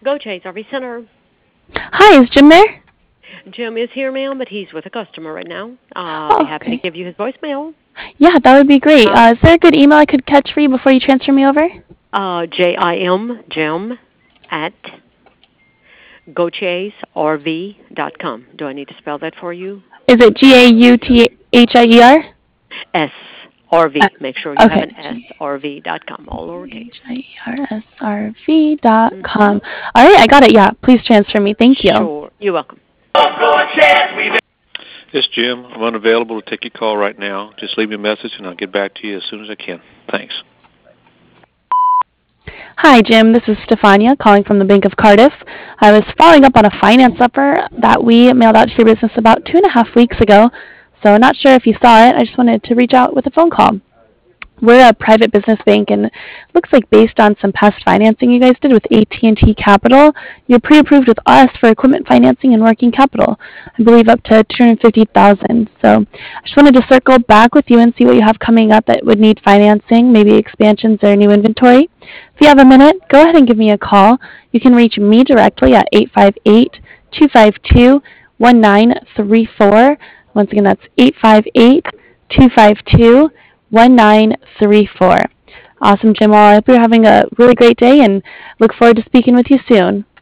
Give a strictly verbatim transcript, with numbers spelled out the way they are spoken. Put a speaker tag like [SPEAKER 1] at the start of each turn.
[SPEAKER 1] Go Chase R V Center.
[SPEAKER 2] Hi, is Jim there?
[SPEAKER 1] Jim is here, ma'am, but he's with a customer right now. Uh, I'll be
[SPEAKER 2] Oh,
[SPEAKER 1] happy to
[SPEAKER 2] okay.
[SPEAKER 1] give you his voicemail.
[SPEAKER 2] Yeah, that would be great.
[SPEAKER 1] Uh,
[SPEAKER 2] Uh, is there a good email I could catch for you before you transfer me over?
[SPEAKER 1] uh, J I M, Jim, at go chase R V dot com. Do I need to spell that for you?
[SPEAKER 2] Is it G A U T H I E R?
[SPEAKER 1] S R V.
[SPEAKER 2] Uh,
[SPEAKER 1] Make sure you have
[SPEAKER 2] okay.
[SPEAKER 1] an S, R V dot com, all lowercase.
[SPEAKER 2] H I E R S R V dot
[SPEAKER 1] Mm-hmm.
[SPEAKER 2] com. All right, I got it. Yeah, please transfer me. Thank you.
[SPEAKER 1] Sure. You're welcome.
[SPEAKER 3] This is Jim. I'm unavailable to take your call right now. Just leave me a message and I'll get back to you as soon as I can. Thanks.
[SPEAKER 2] Hi, Jim. This is Stefania calling from the Bank of Cardiff. I was following up on a finance offer that we mailed out to your business about two and a half weeks ago. So not sure if you saw it. I just wanted to reach out with a phone call. We're a private business bank, and it looks like based on some past financing you guys did with A T and T Capital, you're pre-approved with us for equipment financing and working capital. I believe up to two hundred fifty thousand dollars. So I just wanted to circle back with you and see what you have coming up that would need financing, maybe expansions or new inventory. If you have a minute, go ahead and give me a call. You can reach me directly at eight five eight, two five two, one nine three four. Once again, that's eight five eight, two five two, one nine three four. Awesome, Jim. Well, I hope you're having a really great day and look forward to speaking with you soon.